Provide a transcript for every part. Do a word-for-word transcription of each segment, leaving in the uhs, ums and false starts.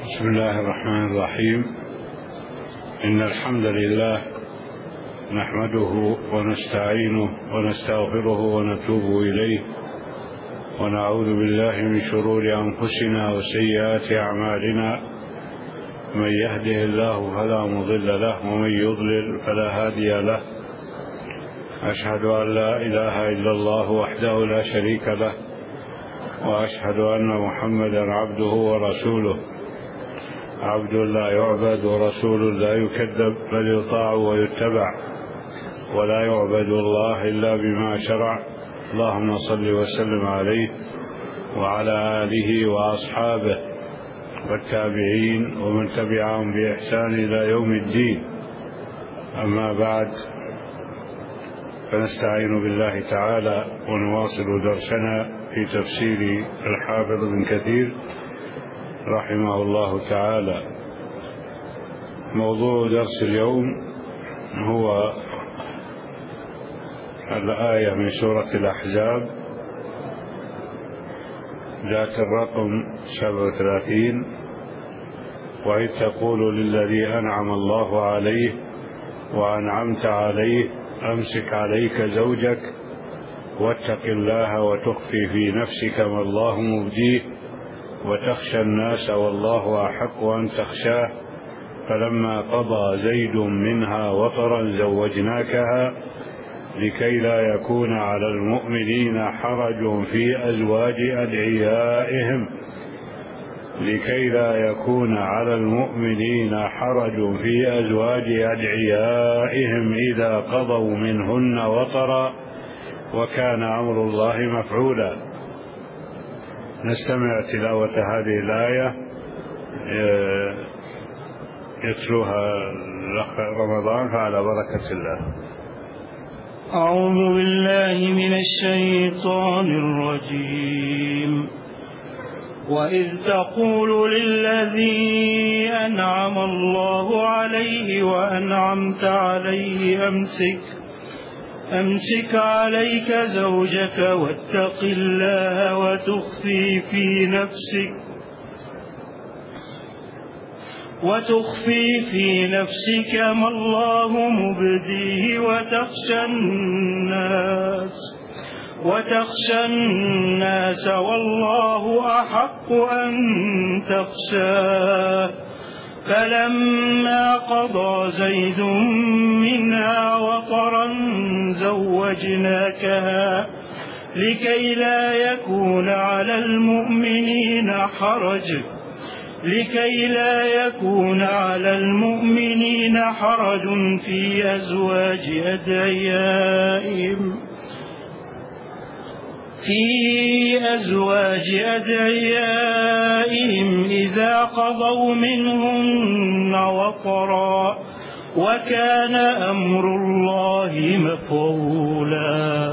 بسم الله الرحمن الرحيم. إن الحمد لله نحمده ونستعينه ونستغفره ونتوب إليه، ونعوذ بالله من شرور أنفسنا وسيئات أعمالنا. من يهده الله فلا مضل له، ومن يضلل فلا هادي له. أشهد أن لا إله إلا الله وحده لا شريك له، وأشهد أن محمدا عبده ورسوله، عبد لا يعبد ورسول لا يكذب، بل يطاع ويتبع، ولا يعبد الله إلا بما شرع. اللهم صل وسلم عليه وعلى آله وأصحابه والتابعين ومن تبعهم بإحسان إلى يوم الدين. أما بعد، فنستعين بالله تعالى ونواصل درسنا في تفسير الحافظ ابن كثير رحمه الله تعالى. موضوع درس اليوم هو الآية من سورة الأحزاب ذات الرقم سبعة وثلاثين: وإذ تقول للذي أنعم الله عليه وأنعمت عليه أمسك عليك زوجك واتق الله وتخفي في نفسك ما الله مبديه وتخشى الناس والله أحق أن تخشاه، فلما قضى زيد منها وطرا زوجناكها لكي لا يكون على المؤمنين حرج في أزواج أدعيائهم لكي لا يكون على المؤمنين حرج في أزواج أدعيائهم إذا قضوا منهن وطرا وكان أمر الله مفعولا. نستمع تلاوة هذه الآية يتلوها الأخ رمضان، فعلى بركة الله. أعوذ بالله من الشيطان الرجيم. وإذ تقول للذي أنعم الله عليه وأنعمت عليه أمسك أمسك عليك زوجك واتق الله وتخفي في نفسك وتخفي في نفسك ما الله مبديه وتخشى الناس وتخشى الناس والله أحق أن تخشاه، فلما قضى زيد منها وطرا زوجناكها لكي لا يكون على المؤمنين حرج لكي لا يكون على المؤمنين حرج في أزواج أدعيائهم في أزواج أدعيائهم إذا قضوا منهن وطرا وكان أمر الله مفعولا.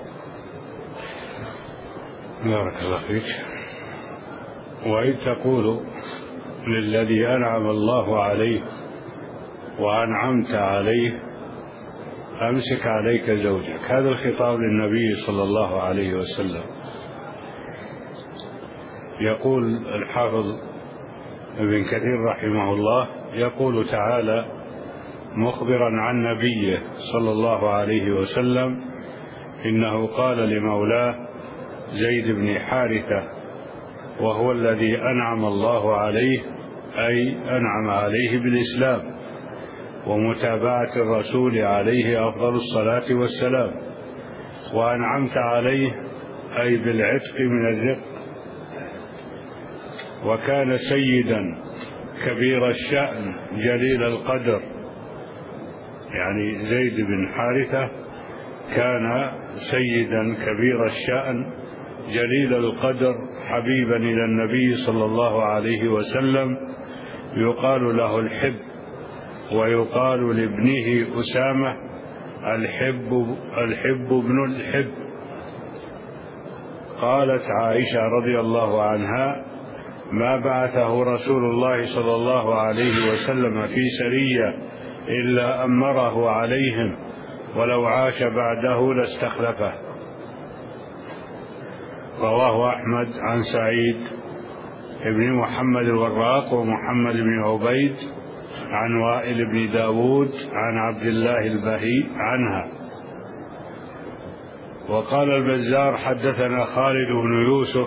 بارك الله فيك. وإذ تقول للذي أنعم الله عليه وأنعمت عليه أمسك عليك زوجك، هذا الخطاب للنبي صلى الله عليه وسلم. يقول الحافظ ابن كثير رحمه الله، يقول تعالى مخبرا عن نبيه صلى الله عليه وسلم إنه قال لمولاه زيد بن حارثة، وهو الذي أنعم الله عليه، أي أنعم عليه بالإسلام ومتابعة الرسول عليه أفضل الصلاة والسلام، وأنعمت عليه أي بالعتق من الرق، وكان سيدا كبير الشأن جليل القدر. يعني زيد بن حارثة كان سيدا كبير الشأن جليل القدر حبيبا إلى النبي صلى الله عليه وسلم، يقال له الحب، ويقال لابنه أسامة الحب الحب ابن الحب. قالت عائشة رضي الله عنها: ما بعثه رسول الله صلى الله عليه وسلم في سرية إلا أمره عليهم، ولو عاش بعده لاستخلفه. رواه أحمد عن سعيد ابن محمد الوراق ومحمد بن عبيد عن وائل بن داود عن عبد الله البهي عنها. وقال البزار حدثنا خالد بن يوسف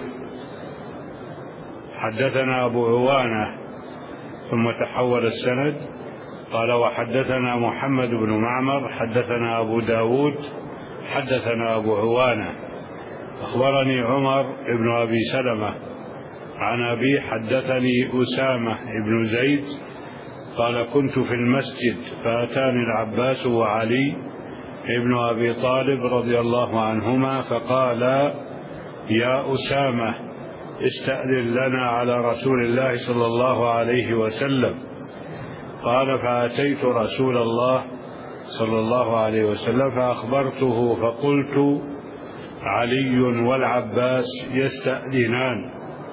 حدثنا أبو عوانة ثم تحول السند قال وحدثنا محمد بن معمر حدثنا أبو داود حدثنا أبو عوانة أخبرني عمر بن أبي سلمة عن أبي حدثني أسامة بن زيد قال كنت في المسجد فأتاني العباس وعلي ابن أبي طالب رضي الله عنهما فقال يا أسامة استأذن لنا على رسول الله صلى الله عليه وسلم. قال فأتيت رسول الله صلى الله عليه وسلم فأخبرته فقلت علي والعباس يستأذنان.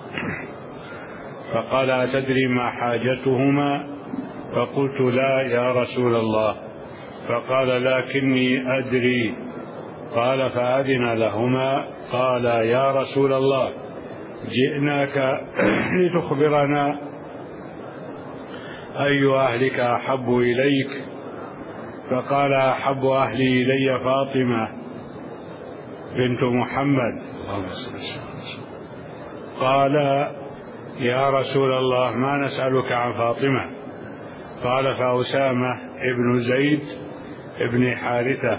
فقال أتدري ما حاجتهما؟ فقلت لا يا رسول الله. فقال لكني أدري. قال فأذن لهما. قال يا رسول الله جئناك لتخبرنا أي أهلك أحب إليك؟ فقال أحب أهلي إلي فاطمة بنت محمد. قال يا رسول الله ما نسألك عن فاطمة؟ قال فأسامة ابن زيد ابن حارثة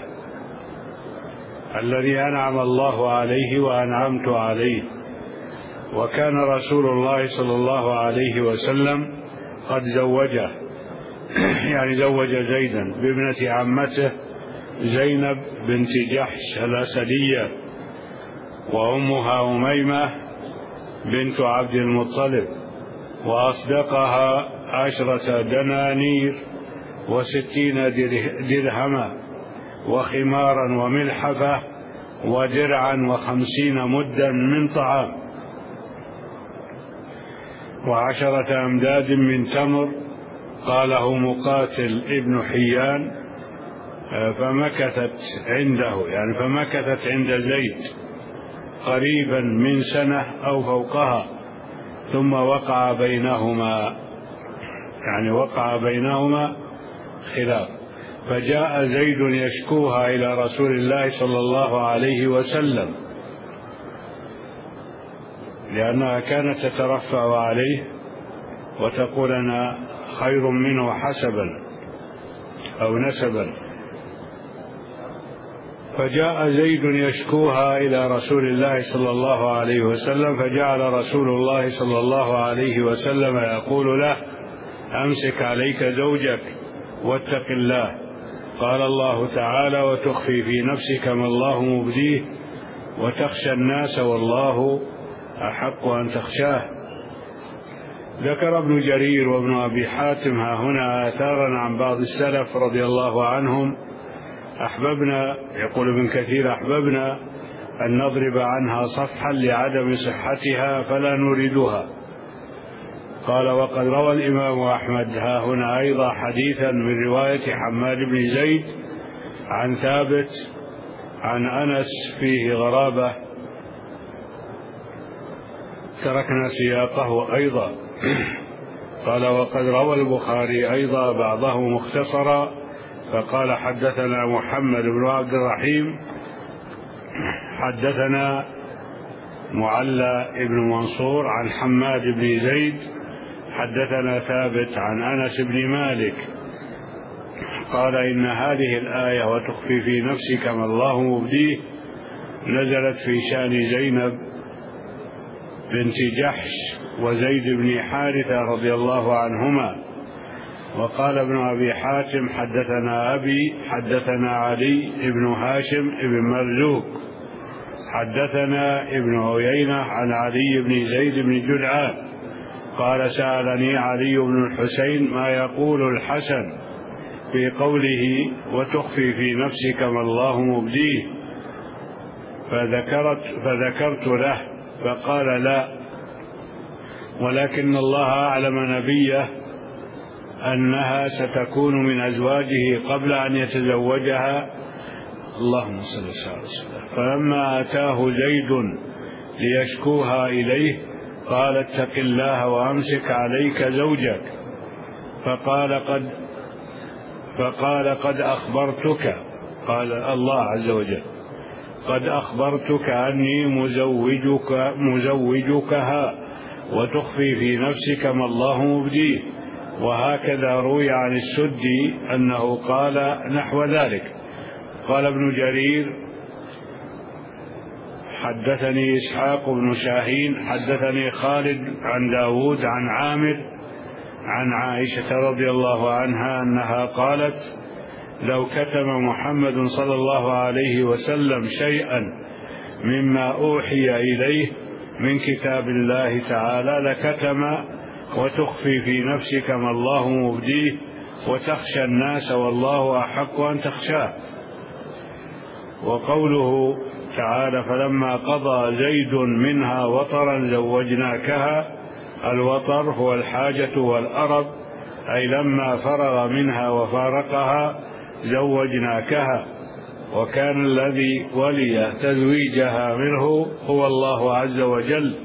الذي أنعم الله عليه وأنعمت عليه. وكان رسول الله صلى الله عليه وسلم قد زوجه يعني زوج زيدا بابنة عمته زينب بنت جحش الأسدية وأمها أميمة بنت عبد المطلب وأصدقها عشرة دنانير وستين درهما وخمارا وملحفة ودرعا وخمسين مدا من طعام وعشرة أمداد من تمر. قاله مقاتل ابن حيان فمكثت عنده يعني فمكثت عند زيد قريبا من سنة أو فوقها ثم وقع بينهما يعني وقع بينهما خلاف فجاء زيد يشكوها إلى رسول الله صلى الله عليه وسلم لأنها كانت تترفع عليه وتقول أنا خير منه حسبا أو نسبا. فجاء زيد يشكوها إلى رسول الله صلى الله عليه وسلم فجعل رسول الله صلى الله عليه وسلم يقول له أمسك عليك زوجك واتق الله. قال الله تعالى وتخفي في نفسك ما الله مبديه وتخشى الناس والله أحق أن تخشاه. ذكر ابن جرير وابن أبي حاتم ها هنا آثارا عن بعض السلف رضي الله عنهم أحببنا يقول ابن كثير أحببنا أن نضرب عنها صفحا لعدم صحتها فلا نريدها. قال وقد روى الإمام أحمد ها هنا أيضا حديثا من رواية حماد بن زيد عن ثابت عن أنس فيه غرابة تركنا سياقه أيضا. قال وقد روى البخاري أيضا بعضه مختصرا فقال حدثنا محمد بن عبد الرحيم حدثنا معلى بن منصور عن حماد بن زيد حدثنا ثابت عن أنس بن مالك قال إن هذه الآية وتخفي في نفسك ما الله مبديه نزلت في شأن زينب بنت جحش وزيد بن حارثة رضي الله عنهما. وقال ابن أبي حاتم حدثنا أبي حدثنا علي بن هاشم بن مرزوق حدثنا ابن عيينة عن علي بن زيد بن جدعان قال سألني علي بن الحسين ما يقول الحسن في قوله وتخفي في نفسك ما الله مبديه فذكرت, فذكرت له فقال لا ولكن الله أعلم نبيه أنها ستكون من أزواجه قبل أن يتزوجها. اللهم صل على سيدنا. فلما أتاه زيد ليشكوها إليه قال اتق الله وأمسك عليك زوجك، فقال قد فقال قد أخبرتك، قال الله عز وجل قد أخبرتك أني مزوجك مزوجكها وتخفي في نفسك ما الله مبديه. وهكذا روي عن السدي أنه قال نحو ذلك. قال ابن جرير حدثني إسحاق بن شاهين حدثني خالد عن داود عن عامر عن عائشة رضي الله عنها أنها قالت لو كتم محمد صلى الله عليه وسلم شيئا مما أوحي إليه من كتاب الله تعالى لكتم وتخفي في نفسك ما الله مبديه وتخشى الناس والله أحق أن تخشاه. وقوله تعالى فلما قضى زيد منها وطرا زوجناكها، الوطر هو الحاجة والأرب، أي لما فرغ منها وفارقها زوجناكها، وكان الذي ولي تزويجها منه هو الله عز وجل،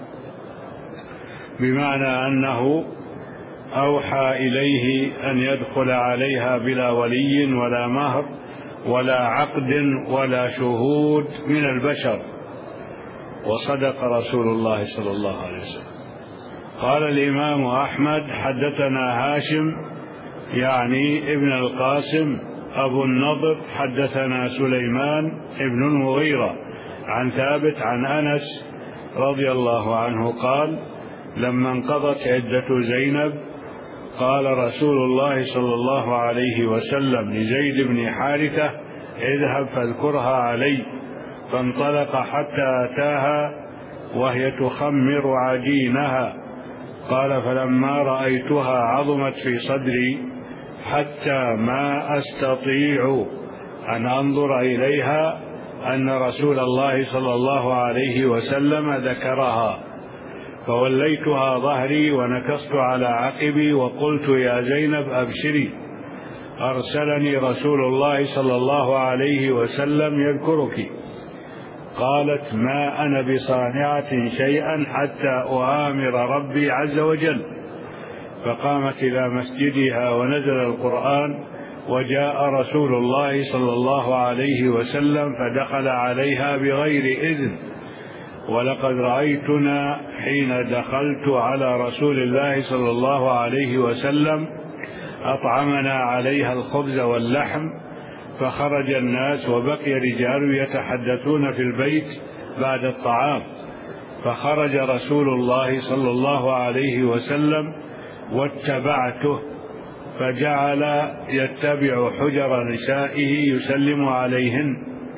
بمعنى أنه أوحى إليه أن يدخل عليها بلا ولي ولا مهر ولا عقد ولا شهود من البشر، وصدق رسول الله صلى الله عليه وسلم. قال الإمام أحمد حدثنا هاشم يعني ابن القاسم أبو النضر حدثنا سليمان ابن المغيرة عن ثابت عن أنس رضي الله عنه قال لما انقضت عدة زينب قال رسول الله صلى الله عليه وسلم لزيد بن حارثة اذهب فاذكرها علي، فانطلق حتى أتاها وهي تخمر عجينها. قال فلما رأيتها عظمت في صدري حتى ما أستطيع أن أنظر إليها أن رسول الله صلى الله عليه وسلم ذكرها، فوليتها ظهري ونكصت على عقبي وقلت يا زينب أبشري، أرسلني رسول الله صلى الله عليه وسلم يذكرك. قالت ما أنا بصانعة شيئا حتى أؤامر ربي عز وجل. فقامت إلى مسجدها ونزل القرآن وجاء رسول الله صلى الله عليه وسلم فدخل عليها بغير إذن، ولقد رأيتنا حين دخلت على رسول الله صلى الله عليه وسلم أطعمنا عليها الخبز واللحم، فخرج الناس وبقي رجال يتحدثون في البيت بعد الطعام، فخرج رسول الله صلى الله عليه وسلم واتبعته، فجعل يتبع حجر نسائه يسلم عليهن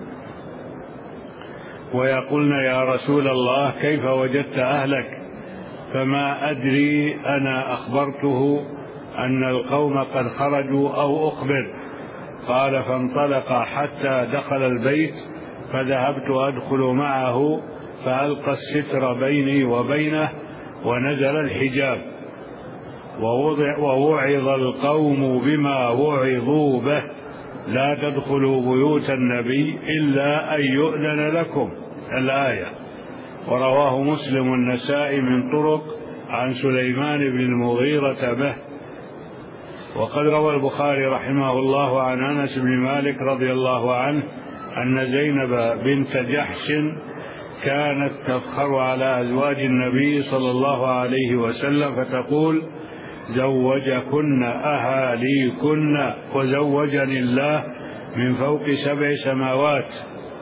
ويقولن يا رسول الله كيف وجدت أهلك؟ فما أدري أنا أخبرته أن القوم قد خرجوا أو أخبر. قال فانطلق حتى دخل البيت فذهبت أدخل معه فألقى الستر بيني وبينه ونزل الحجاب، ووعظ القوم بما وعظوا به لا تدخلوا بيوت النبي إلا أن يؤذن لكم الآية. ورواه مسلم النسائي من طرق عن سليمان بن المغيرة به. وقد روى البخاري رحمه الله عن أنس بن مالك رضي الله عنه أن زينب بنت جحش كانت تفخر على أزواج النبي صلى الله عليه وسلم فتقول زوجكن أهاليكن وزوجني الله من فوق سبع سماوات.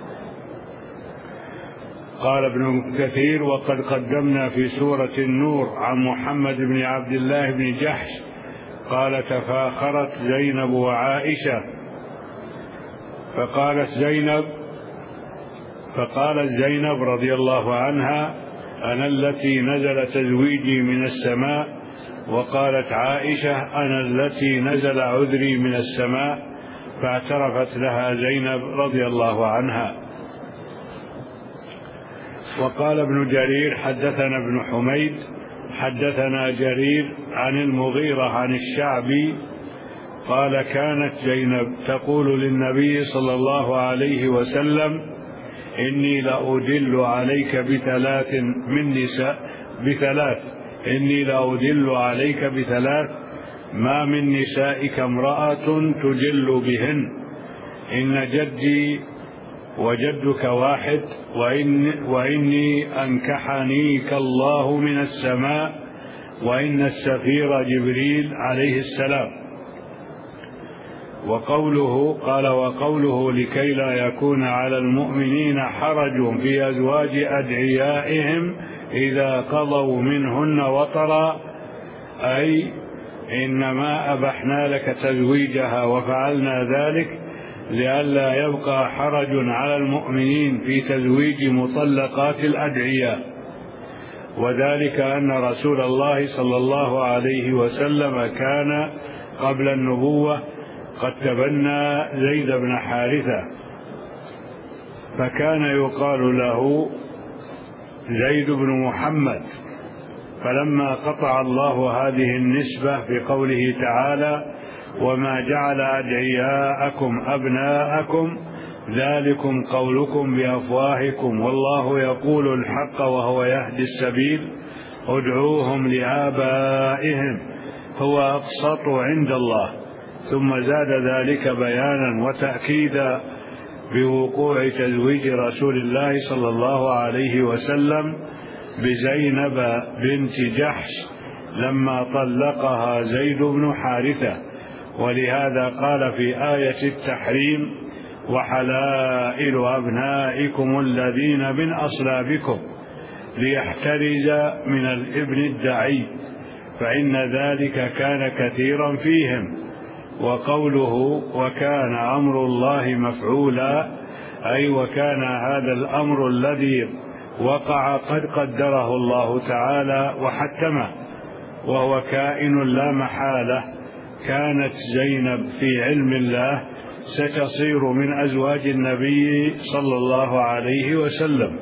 قال ابن كثير وقد قدمنا في سورة النور عن محمد بن عبد الله بن جحش قال تفاخرت زينب وعائشة، فقالت زينب فقالت زينب رضي الله عنها أنا التي نزل تزويجي من السماء، وقالت عائشة أنا التي نزل عذري من السماء، فاعترفت لها زينب رضي الله عنها. وقال ابن جرير حدثنا ابن حميد حدثنا جرير عن المغيرة عن الشعبي قال كانت زينب تقول للنبي صلى الله عليه وسلم إني لأدل عليك بثلاث من نساء بثلاث إني لأدل عليك بثلاث ما من نسائك امرأة تجل بهن، إن جدي وجدك واحد، وإن وإني أنكحنيك الله من السماء، وإن السفير جبريل عليه السلام. وقوله قال وقوله لكي لا يكون على المؤمنين حرج في أزواج أدعيائهم إذا قضوا منهن وطرا، أي إنما أبحنا لك تزويجها وفعلنا ذلك لئلا يبقى حرج على المؤمنين في تزويج مطلقات الأدعياء، وذلك أن رسول الله صلى الله عليه وسلم كان قبل النبوة قد تبنى زيد بن حارثة، فكان يقال له زيد بن محمد، فلما قطع الله هذه النسبة بقوله تعالى وما جعل أدعياءكم أبناءكم ذلكم قولكم بأفواهكم والله يقول الحق وهو يهدي السبيل ادعوهم لآبائهم هو أقسط عند الله، ثم زاد ذلك بيانا وتأكيدا بوقوع تزويج رسول الله صلى الله عليه وسلم بزينب بنت جحش لما طلقها زيد بن حارثة، ولهذا قال في آية التحريم وحلائل أبنائكم الذين من أصلابكم ليحترز من الابن الدعي، فإن ذلك كان كثيرا فيهم. وقوله وكان أمر الله مفعولا، أي وكان هذا الأمر الذي وقع قد قدره الله تعالى وحكمه، وهو كائن لا محالة. كانت زينب في علم الله ستصير من أزواج النبي صلى الله عليه وسلم.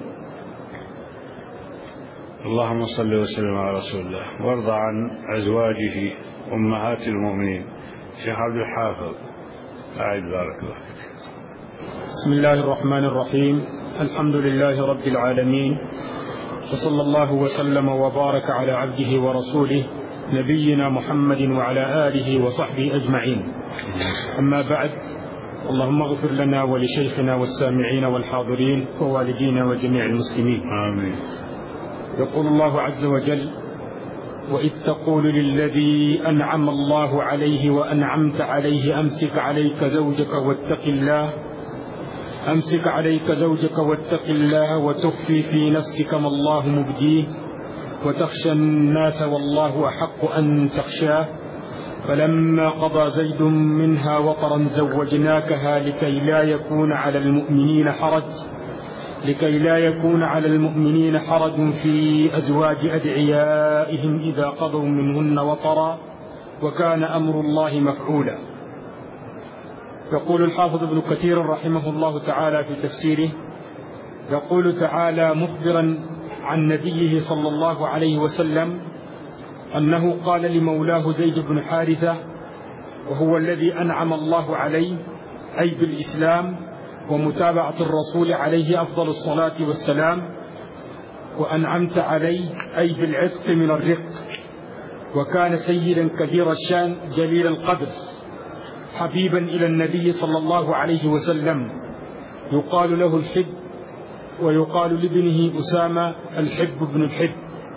اللهم صل وسلم على رسول الله، وارض عن أزواجه أمهات المؤمنين. شيخ عبد الحافظ أعد بارك الله. بسم الله الرحمن الرحيم، الحمد لله رب العالمين، وصلى الله وسلم وبارك على عبده ورسوله نبينا محمد وعلى آله وصحبه أجمعين. أما بعد، اللهم اغفر لنا ولشيخنا والسامعين والحاضرين ووالدينا وجميع المسلمين آمين. يقول الله عز وجل وإذ تقول للذي أنعم الله عليه وأنعمت عليه أمسك عليك زوجك واتق الله أمسك عليك زوجك واتق الله وتخفي في نفسك ما الله مبديه وتخشى الناس والله أحق أن تخشاه فلما قضى زيد منها وطرا زوجناكها لكي لا يكون على المؤمنين حرج لكي لا يكون على المؤمنين حرج في أزواج أدعيائهم إذا قضوا منهن وطرا وكان أمر الله مفعولا. يقول الحافظ ابن كثير رحمه الله تعالى في تفسيره، يقول تعالى مخبرا عن نبيه صلى الله عليه وسلم أنه قال لمولاه زيد بن حارثة وهو الذي أنعم الله عليه أي بالإسلام ومتابعة الرسول عليه أفضل الصلاة والسلام، وأنعمت عليه أي بالعتق من الرق، وكان سيدا كبير الشان جليل القدر حبيبا إلى النبي صلى الله عليه وسلم، يقال له الحب ويقال لابنه أسامة الحب بن الحب.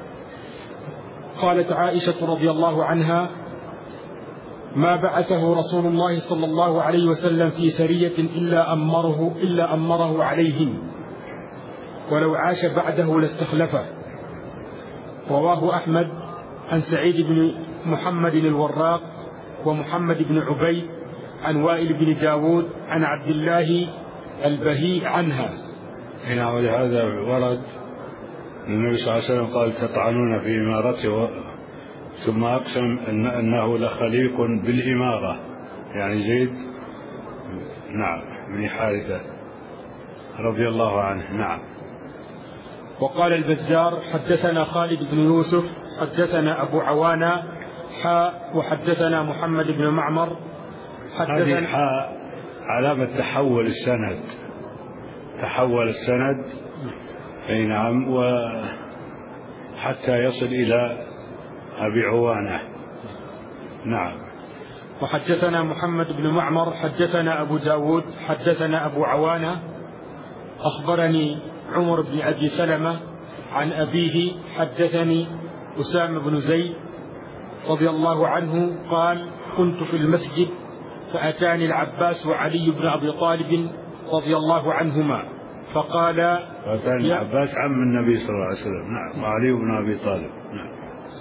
قالت عائشة رضي الله عنها ما بعثه رسول الله صلى الله عليه وسلم في سرية إلا أمره, إلا أمره عليهم ولو عاش بعده لاستخلفه. رواه أحمد عن سعيد بن محمد الوراق ومحمد بن عبيد عن وائل بن داود عن عبد الله البهي عنها. هنا ولهذا ورد النبي صلى الله عليه وسلم قال تطعنون في إمارته، ثم أقسم إن أنه لخليق بالإمارة، يعني زيد نعم بن حارثة رضي الله عنه. نعم. وقال البزار حدثنا خالد بن يوسف حدثنا أبو عوانة حاء وحدثنا محمد بن معمر. هذه حاء علامة تحول السند، تحول السند. أي نعم. وهذه حتى يصل إلى أبي عوانة. نعم. وحدثنا محمد بن معمر حدثنا أبو داود حدثنا أبو عوانة أخبرني عمر بن أبي سلمة عن أبيه حدثني أسامة بن زيد رضي الله عنه قال كنت في المسجد فأتاني العباس وعلي بن أبي طالب رضي الله عنهما فقال فأتاني العباس عم النبي صلى الله عليه وسلم. نعم. وعلي بن أبي طالب. نعم.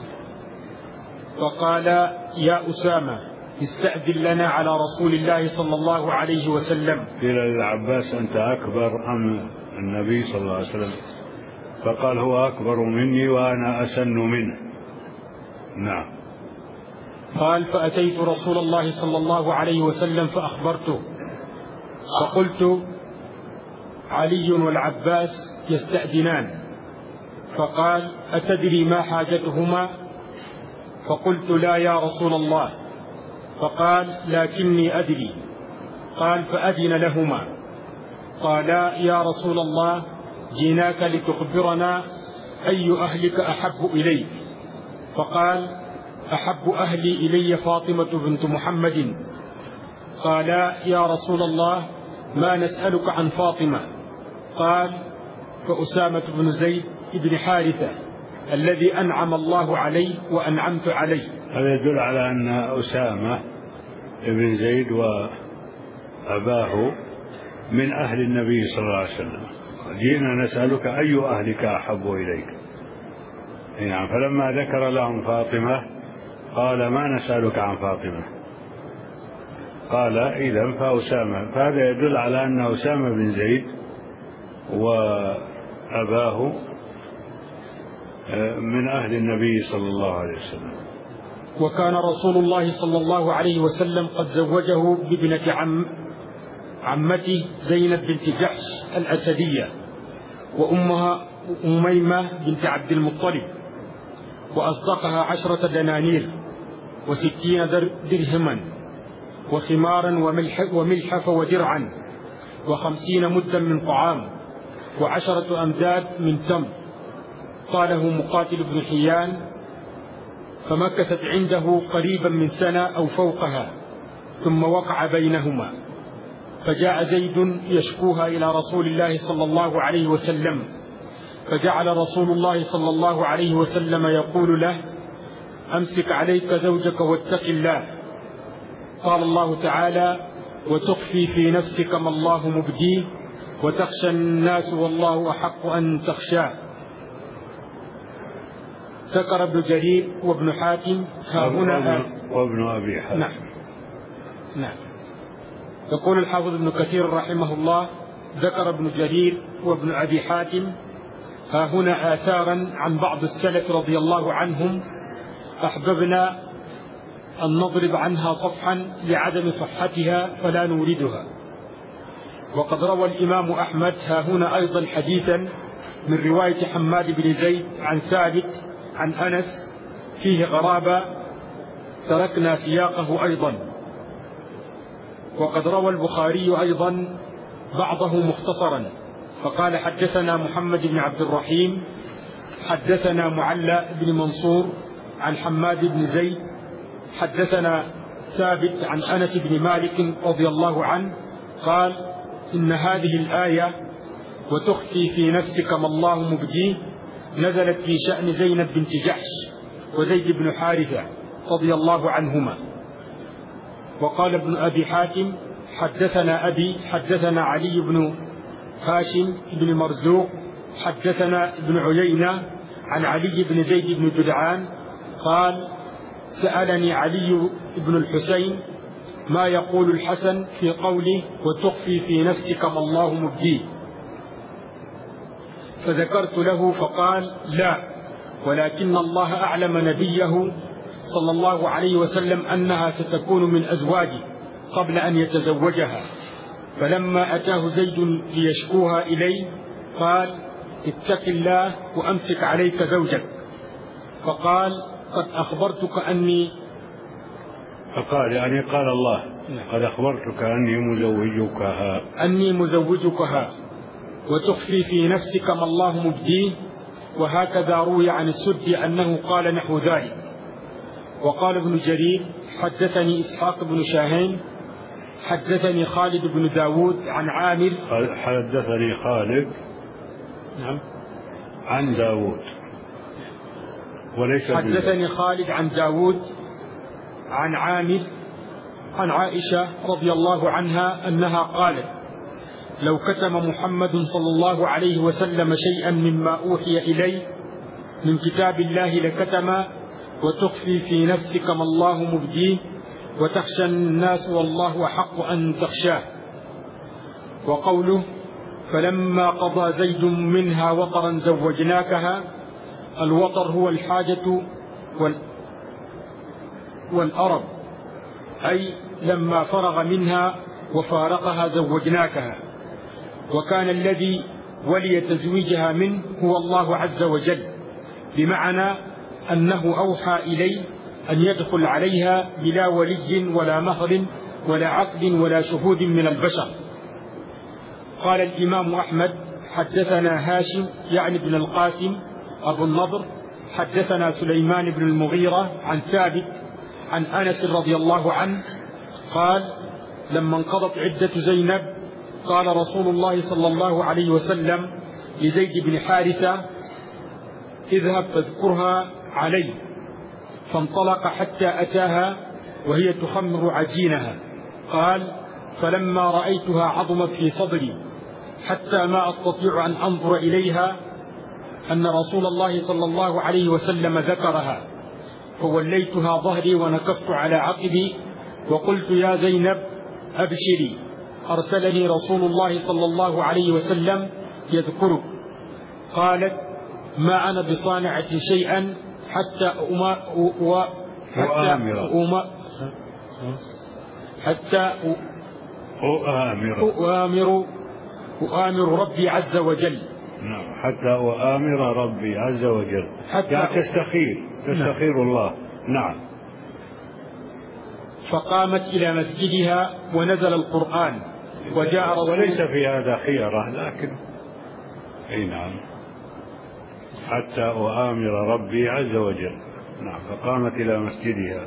فقال يا أسامة استأذن لنا على رسول الله صلى الله عليه وسلم. قيل للعباس أنت أكبر أم النبي صلى الله عليه وسلم؟ فقال هو أكبر مني وأنا أسن منه. نعم. قال فأتيت رسول الله صلى الله عليه وسلم فأخبرته فقلت علي والعباس يستأذنان فقال أتدري ما حاجتهما؟ فقلت لا يا رسول الله. فقال لكني أدري. قال فأذن لهما. قالا يا رسول الله جئناك لتخبرنا أي أهلك أحب إليك؟ فقال أحب أهلي إلي فاطمة بنت محمد. قالا يا رسول الله ما نسألك عن فاطمة؟ قال فأسامة بن زيد بن حارثة الذي أنعم الله عليه وأنعمت عليه. هذا يدل على أن أسامة بن زيد وأباه من أهل النبي صلى الله عليه وسلم. جئنا نسألك أي أهلك أحب إليك؟ يعني فلما ذكر لهم فاطمة قال ما نسألك عن فاطمة. قال إذن فأسامة. فهذا يدل على أن أسامة بن زيد وأباه من أهل النبي صلى الله عليه وسلم. وكان رسول الله صلى الله عليه وسلم قد زوجه بابنة عم عمته زينب بنت جحش الأسدية وأمها أميمة بنت عبد المطلب وأصدقها عشرة دنانير وستين درهما وخمارا وملحفة ودرعا وخمسين مدا من طعام وعشرة أمداد من تمر. قاله مقاتل بن حيان فمكثت عنده قريبا من سنة أو فوقها ثم وقع بينهما فجاء زيد يشكوها إلى رسول الله صلى الله عليه وسلم فجعل رسول الله صلى الله عليه وسلم يقول له أمسك عليك زوجك واتق الله. قال الله تعالى وتخفي في نفسك ما الله مبديه وتخشى الناس والله أحق أن تخشاه. ذكر ابن جرير وابن حاتم ها هنا وابن أبي حاتم. نعم. نعم. يقول الحافظ ابن كثير رحمه الله ذكر ابن جرير وابن أبي حاتم ها هنا آثارا عن بعض السلف رضي الله عنهم أحببنا أن نضرب عنها صفحا لعدم صحتها فلا نوردها. وقد روى الإمام أحمد ها هنا أيضا حديثا من رواية حماد بن زيد عن ثابت عن أنس فيه غرابة تركنا سياقه أيضا. وقد روى البخاري أيضا بعضه مختصرا فقال حدثنا محمد بن عبد الرحيم حدثنا معلى بن منصور عن حماد بن زيد حدثنا ثابت عن أنس بن مالك رضي الله عنه قال إن هذه الآية وتخفي في نفسك ما الله مبديه نزلت في شأن زينب بنت جحش وزيد بن حارثة رضي الله عنهما. وقال ابن أبي حاتم حدثنا أبي حدثنا علي بن هاشم بن مرزوق حدثنا ابن عيينة عن علي بن زيد بن جدعان قال سألني علي بن الحسين ما يقول الحسن في قوله وتخفي في نفسك ما الله مبديه؟ فذكرت له فقال لا ولكن الله أعلم نبيه صلى الله عليه وسلم أنها ستكون من أزواجه قبل أن يتزوجها. فلما أتاه زيد ليشكوها إليه قال اتق الله وأمسك عليك زوجك. فقال قد أخبرتك أني فقال يعني قال الله قد أخبرتك أني مزوجكها أني مزوجكها وتخفي في نفسك ما الله مبديه وهكذا روي عن السدي أنه قال نحو ذلك. وقال ابن جرير حدثني إسحاق بن شاهين حدثني خالد بن داود عن عامر حدثني خالد نعم عن داود وليس حدثني خالد عن داود عن عامر عن عائشة رضي الله عنها أنها قالت لو كتم محمد صلى الله عليه وسلم شيئا مما أوحي إليه من كتاب الله لكتم وتخفي في نفسك ما الله مبديه وتخشى الناس والله أحق أن تخشاه. وقوله فلما قضى زيد منها وطرا زوجناكها، الوطر هو الحاجة والأرب، أي لما فرغ منها وفارقها زوجناكها. وكان الذي ولي تزويجها منه هو الله عز وجل، بمعنى أنه أوحى إليه أن يدخل عليها بلا ولي ولا مهر ولا عقد ولا شهود من البشر. قال الإمام أحمد حدثنا هاشم يعني ابن القاسم أبو النضر حدثنا سليمان بن المغيرة عن ثابت عن أنس رضي الله عنه قال لما انقضت عدة زينب قال رسول الله صلى الله عليه وسلم لزيد بن حارثة اذهب فاذكرها علي، فانطلق حتى أتاها وهي تخمر عجينها. قال فلما رأيتها عظمت في صدري حتى ما أستطيع أن أنظر إليها أن رسول الله صلى الله عليه وسلم ذكرها، فوليتها ظهري ونكصت على عقبي وقلت يا زينب أبشري، أرسلني رسول الله صلى الله عليه وسلم يذكرك. قالت ما أنا بصانعة شيئا حتى أما و حتى أما حتى أؤامر أؤامر أؤامر ربي عز وجل. نعم حتى أؤامر ربي عز وجل، حتى يعني تستخير تستخير نعم. الله. نعم. فقامت إلى مسجدها ونزل القرآن وجاء رسول وليس في هذا خيرة، لكن أي نعم حتى أؤامر ربي عز وجل. نعم فقامت إلى مسجدها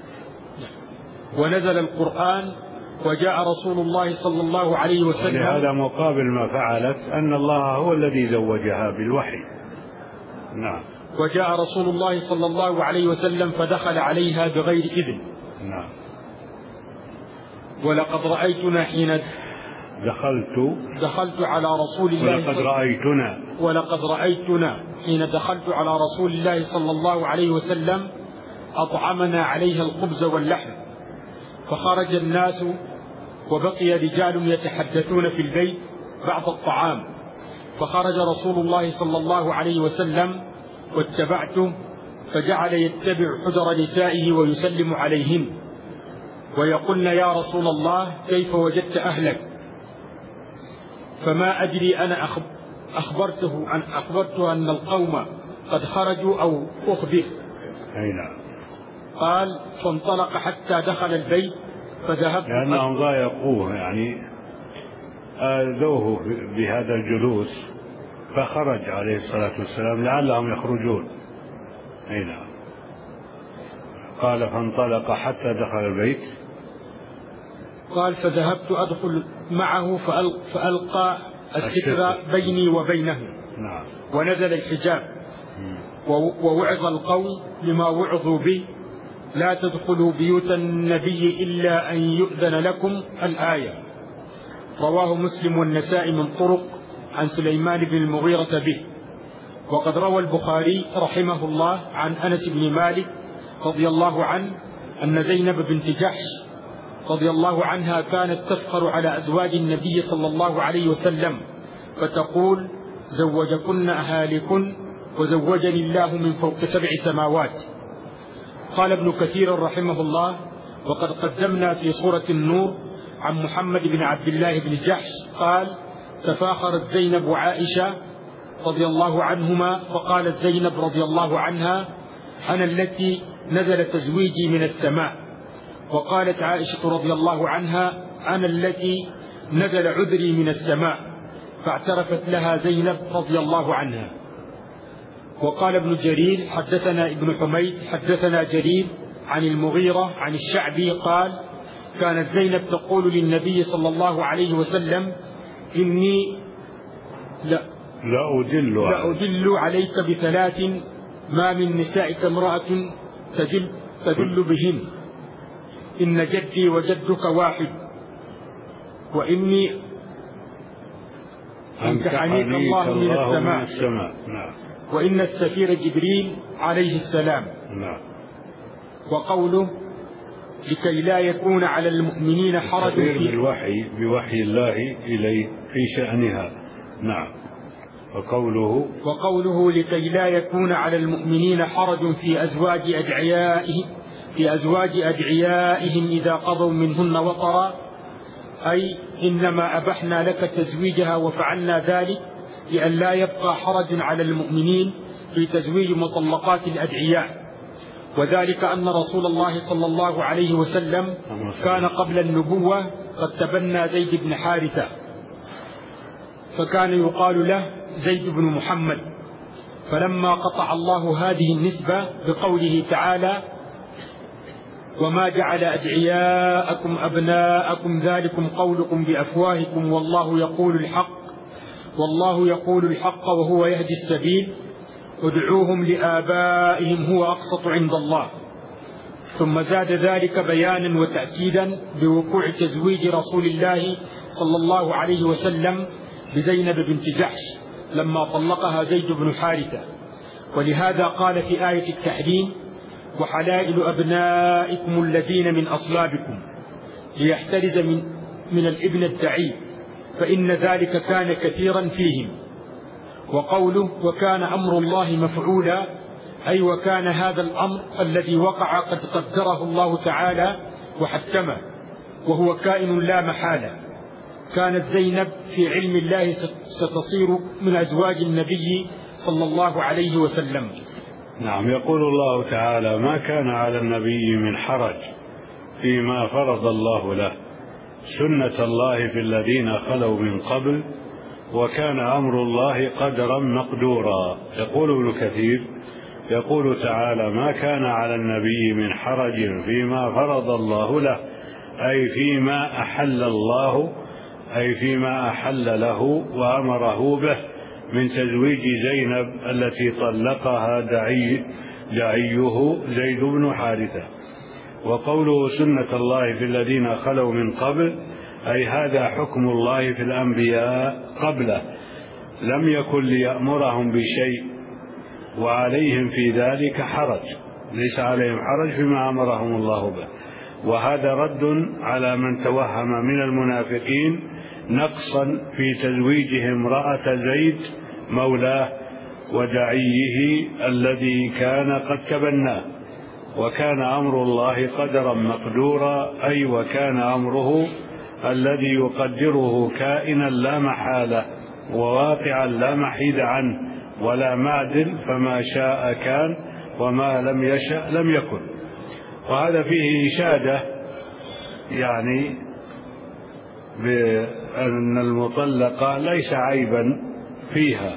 ونزل القرآن وجاء رسول الله صلى الله عليه وسلم. هذا مقابل ما فعلت أن الله هو الذي زوجها بالوحي. نعم. وجاء رسول الله صلى الله عليه وسلم فدخل عليها بغير إذن. نعم. ولقد رأيتنا حين دخلت دخلت على رسول الله ولقد رأيتنا ولقد رأيتنا حين دخلت على رسول الله صلى الله عليه وسلم أطعمنا عليها الخبز واللحم، فخرج الناس وبقي رجال يتحدثون في البيت بعد الطعام، فخرج رسول الله صلى الله عليه وسلم واتبعته، فجعل يتبع حجر نسائه ويسلم عليهن ويقولن يا رسول الله كيف وجدت أهلك؟ فما أدري أنا أخبرته أن أخبرته أن القوم قد خرجوا أو أخبر. أي نعم. قال فانطلق حتى دخل البيت فذهبت لأنهم ضايقوه، يعني آذوه بهذا الجلوس فخرج عليه الصلاة والسلام لعلهم يخرجون. أي نعم. قال فانطلق حتى دخل البيت. قال فذهبت أدخل معه فألقى الستر بيني وبينه. نعم. ونزل الحجاب ووعظ القوم لما وعظوا به لا تدخلوا بيوت النبي إلا أن يؤذن لكم الآية. رواه مسلم والنسائي من طرق عن سليمان بن المغيرة به. وقد روى البخاري رحمه الله عن أنس بن مالك رضي الله عنه أن زينب بنت جحش رضي الله عنها كانت تفخر على أزواج النبي صلى الله عليه وسلم فتقول زوجكن أهالكن وزوجني الله من فوق سبع سماوات. قال ابن كثير رحمه الله وقد قدمنا في سورة النور عن محمد بن عبد الله بن جحش قال تفاخرت زينب وعائشة رضي الله عنهما فقالت زينب رضي الله عنها أنا التي نزل تزويجي من السماء، وقالت عائشة رضي الله عنها أنا التي نزل عذري من السماء، فاعترفت لها زينب رضي الله عنها. وقال ابن جرير حدثنا ابن حميد حدثنا جرير عن المغيرة عن الشعبي قال كانت زينب تقول للنبي صلى الله عليه وسلم إني لا, لا, أدل, لا أدل عليك بثلاث ما من نسائك امرأة تدل, تدل بهن إن جدي وجدك واحد وإني أمتحنيك الله من السماء, السماء. نعم. وإن السفير جبريل عليه السلام. نعم. وقوله لكي لا يكون على المؤمنين حرج في بالوحي بوحي الله إليه في شأنها. نعم. وقوله وقوله لكي لا يكون على المؤمنين حرج في أزواج أدعيائهم في أزواج أدعيائهم إذا قضوا منهن وطرا، أي إنما أبحنا لك تزويجها وفعلنا ذلك لأن لا يبقى حرج على المؤمنين في تزويج مطلقات الأدعياء. وذلك أن رسول الله صلى الله عليه وسلم كان قبل النبوة قد تبنى زيد بن حارثة، فكان يقال له زيد بن محمد. فلما قطع الله هذه النسبة بقوله تعالى وما جعل أدعياءكم أبناءكم ذلكم قولكم بأفواهكم والله يقول الحق والله يقول الحق وهو يهدي السبيل ادعوهم لآبائهم هو أقسط عند الله. ثم زاد ذلك بيانا وتأكيدا بوقوع تزويج رسول الله صلى الله عليه وسلم بزينب بنت جحش لما طلقها زيد بن حارثة. ولهذا قال في آية التحريم وحلائل أبنائكم الذين من أصلابكم ليحترز من, من الابن الدعي فإن ذلك كان كثيرا فيهم. وقوله وكان أمر الله مفعولا، أي وكان هذا الأمر الذي وقع قد قدره الله تعالى وحتمه وهو كائن لا محالة. كانت زينب في علم الله ستصير من أزواج النبي صلى الله عليه وسلم. نعم. يقول الله تعالى ما كان على النبي من حرج فيما فرض الله له سنة الله في الذين خلوا من قبل وكان أمر الله قدرا مقدورا. يقول ابن كثير يقول تعالى ما كان على النبي من حرج فيما فرض الله له، أي فيما أحل الله أي فيما أحل له وأمره به من تزويج زينب التي طلقها دعي دعيه زيد بن حارثة. وقوله سنة الله في الذين خلوا من قبل، أي هذا حكم الله في الأنبياء قبله، لم يكن ليأمرهم بشيء وعليهم في ذلك حرج، ليس عليهم حرج فيما أمرهم الله به. وهذا رد على من توهم من المنافقين نقصا في تزويجه امرأة زيد مولاه ودعيه الذي كان قد تبناه. وكان أمر الله قدرا مقدورا، أي وكان أمره الذي يقدره كائنا لا محالة وواقعا لا محيد عنه ولا معدل، فما شاء كان وما لم يشأ لم يكن. وهذا فيه إشادة يعني بأن المطلقة ليس عيبا فيها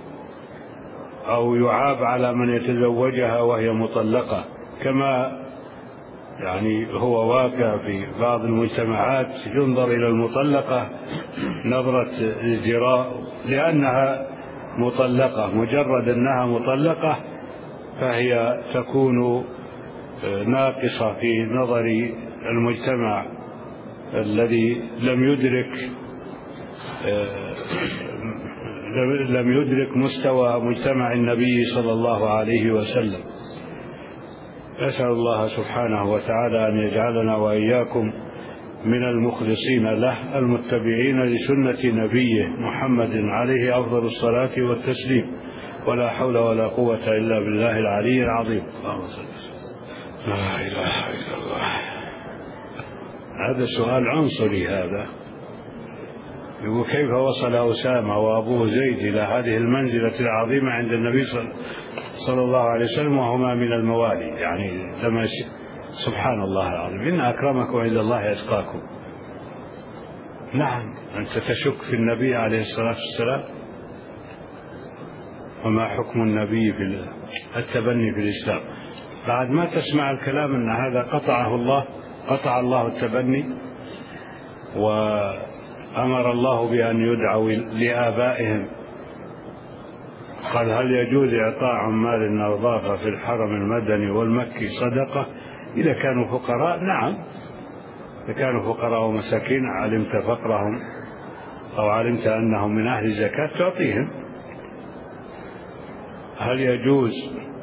أو يعاب على من يتزوجها وهي مطلقة، كما يعني هو واقع في بعض المجتمعات ينظر إلى المطلقة نظرة ازدراء لأنها مطلقة، مجرد أنها مطلقة فهي تكون ناقصة في نظر المجتمع الذي لم يدرك لم يدرك مستوى مجتمع النبي صلى الله عليه وسلم. أسأل الله سبحانه وتعالى أن يجعلنا وإياكم من المخلصين له المتبعين لسنة نبيه محمد عليه أفضل الصلاة والتسليم. ولا حول ولا قوة إلا بالله العلي العظيم. لا إله إلا الله. هذا سؤال عنصري هذا، يقول كيف وصل أسامة وأبوه زيد إلى هذه المنزلة العظيمة عند النبي صلى الله عليه وسلم وهما من الموالي؟ يعني لما سبحان الله العظيم إن أكرمكم عند الله أتقاكم. نعم أنت تشك في النبي عليه الصلاة والسلام؟ وما حكم النبي في التبني في الإسلام. بعد ما تسمع الكلام أن هذا قطعه الله، قطع الله التبني، وأمر الله بأن يدعوا لآبائهم. قال هل يجوز إعطاء عمال النظافة في الحرم المدني والمكي صدقة إذا كانوا فقراء؟ نعم، إذا كانوا فقراء ومساكين علمت فقرهم أو علمت أنهم من أهل الزكاة تعطيهم. هل يجوز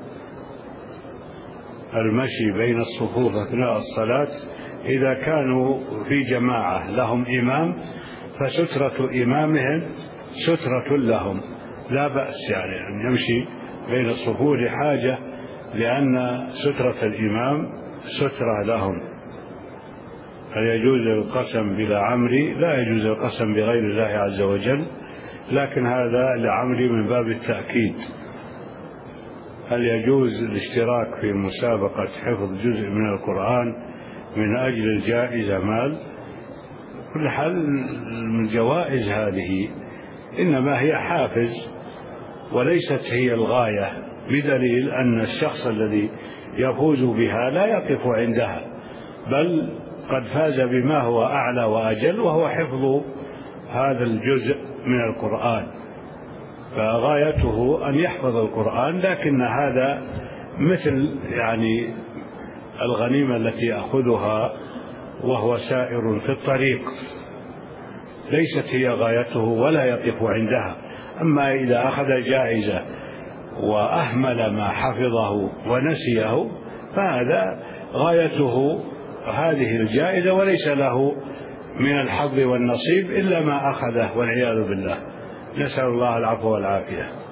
المشي بين الصفوف أثناء الصلاة إذا كانوا في جماعة لهم إمام فسترة إمامهم سترة لهم، لا بأس يعني أن يمشي بين الصفوف لحاجة، لأن سترة الإمام سترة لهم. هل يجوز القسم بلا عمري؟ لا يجوز القسم بغير الله عز وجل، لكن هذا لعمري من باب التأكيد. هل يجوز الاشتراك في مسابقة حفظ جزء من القرآن من أجل الجائزة مال؟ كل حال من الجوائز هذه إنما هي حافز وليست هي الغاية، بدليل أن الشخص الذي يفوز بها لا يقف عندها، بل قد فاز بما هو أعلى وأجل، وهو حفظ هذا الجزء من القرآن، فغايته أن يحفظ القرآن. لكن هذا مثل يعني الغنيمة التي يأخذها وهو سائر في الطريق، ليست هي غايته ولا يقف عندها. أما إذا أخذ جائزة وأهمل ما حفظه ونسيه فهذا غايته هذه الجائزة، وليس له من الحظ والنصيب إلا ما أخذه والعياذ بالله. نسأل الله العفو والعافية.